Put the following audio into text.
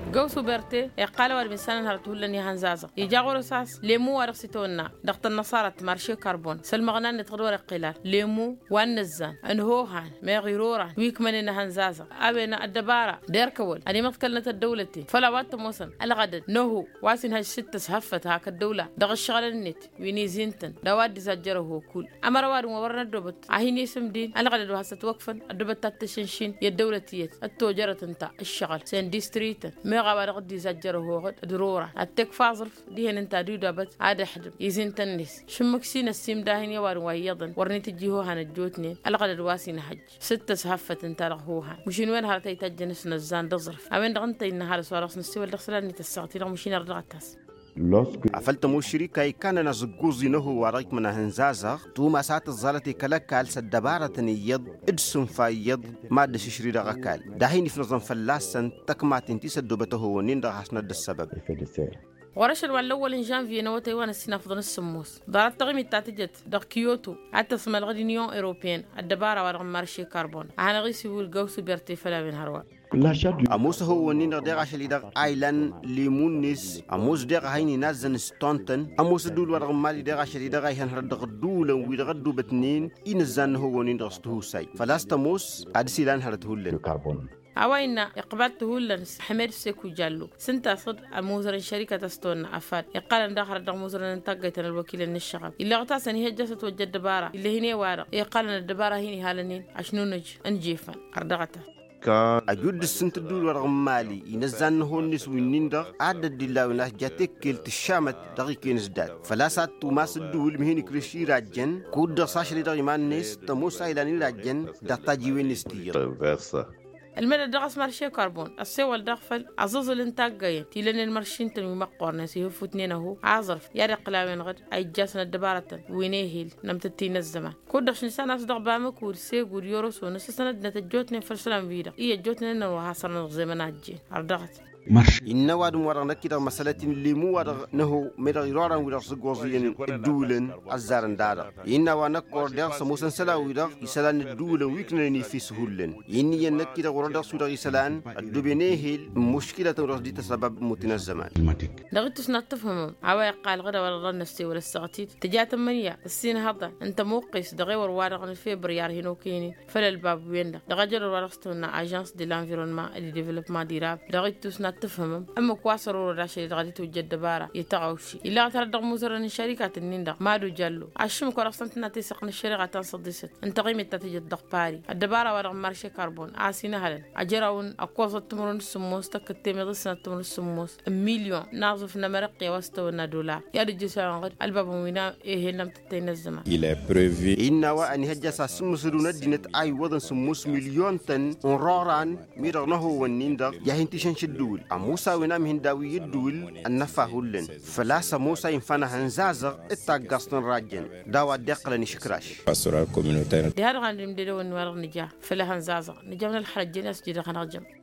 جوسو برتي يقال والمسان هرتولن يهنزازا يجاغو رصاص ليمو ورقصتونا ضغط النصارى مارشي كربون سلمغنان نتغدور قلال ليمو والنزان انهوهان ميغيرورا ويكمن هنزازا ابينا الدبارة ديركول اني متكلنت الدولتي فلا وات موسن الغدد نوهو واسن هاي ست سهفت هاك الدولة دغ الشغل النت ويني زينتن دواد سجره هو كل امر وار ورنا الدبت اهيني اسم دين الغدد وهست وقفن الدبت تتشنشين يا الدولتيت التوجرت انت الشغل سين ديستريت ميغا ورغدي سجره هو ضروره التك فاظرف دي انت دودبت عاد حد يزينتن نس شمكسين السيم داهن يوار ويضن ورني تجيهو هان الجوتني الغدد واسين حج ست سهفت انت رغوها مشين وين هرتي تجنس نزان دظرف امين دغنت النهار سوارس نسوي الدخسلاني تساعتي لو مشين رغتاس عفلت مشركة كان نزجوزي نهو ورايك من هنزازة توما ساعة الزالة كلكال سدبارة يض إدسم فايض ما دش شري رغكال دهيني في نظام فلاسن تكمات انتي سدوبته ونين رغسنا السبب ورش الأول جانفي نوتي وانا السنة فضل السموس دارت تغيمي تاتجت دار كيوتو حتى اسم الغدينيون إيروبيين الدبارة ورغم مارشي كربون أنا غيسي والجوس بيرتي فلا بين هروا أموس هو ونين دغ عشان يدغ آيلان ليمونيس أموس دغ هيني نازن ستونتن أموس دول ورغم مالي دغ عشان يدغ هين هردغ دولا ويدغ دو بتنين إنزان هو ونين دغستهو ساي فلاست أموس أدسي لان هردهولن كربون أوينا إقبالته لن حمير سيكو جالو سنتا صد موزر شركة استون أفاد يقال أن داخل الدغ موزر ننتقيت الوكيل النشغب اللي غطاسا هي جسد وجه الدبارة اللي هني وارق يقال أن الدبارة هني هالنين عشنونج انجيفا أردغتا أجود السنت دول ورغم مالي ينزان هون نسوي نندغ عدد دلا وناس جاتك كلت الشامت دقيقين ازداد فلا سات توماس الدول مهني كريشي راجن كود دصاش لدغ يمان نس تموس ايلاني راجن دقتا جيوين نستير المدى دغس مارشي كربون السوى الدغفل عزوز الانتاج جاي تيلن المارشين تنمي مقورنا سيهفو اتنين اهو عازرف يارق لاوين غد اي جاسنا الدبارة وينيهيل نمتتين الزمان كود دغش نسان اسدغ بامك ورسيق وريوروس ونسا سند نتجوتني فرسلان فيدا إيا جوتني نروها صرنا غزيمانات جي عردغت إن وادم ورنا كده مسألة اللي مو ورنا نهو مدغيرارا ورس جوزين الدولن الزارن دارا إن وانا كوردر سموسن سلا ويدغ يسلان الدولن ويكنني في سهولن إن ينك كده وردا سودا يسلان الدبنيهل مشكلة ورس دي تسبب موتنا الزمان دغتش نتفهم عوايق قال غدا ولا نفسي ولا السغتيت تجات منيا السين هذا انت موقيس دغي ورارغ الفبراير هنوكيني فلا الباب وين دغجر ورستنا اجانس دي لانفيرونمون دي ديفلوبمون ديراب دغتش تفهم أما كواسر وراشي غادي توجد دبارة يتعوشي إلا تردغ مزرن الشركات النيندا ما دو جلو عشم كورسنتنا تسقن الشركة تنصدست انت قيمة تتجد دقباري الدبارة ورغم مارشي كربون عاسينا هلن أجراون أقوص التمرون السموس تكتمي ضسنا التمرون السموس مليون ناظف نمرق يوستونا $. يادي جسان غد الباب موينا إيه لم تتين الزمان إن وأن هجس سمسرون دينت أي وضن سموس مليون تن ونراران ميرغنه والنيندا يهنتشن شدول موسى ونام هنداوي الدول النفاهولن فلاس موسى ينفنا هنزازغ اتاقاستن راجن داوا دقلني شكراش دي هذا غاندي مديدو ونوار نجاه فلا هنزازغ نجاه من الحرجين أسجد غنغجم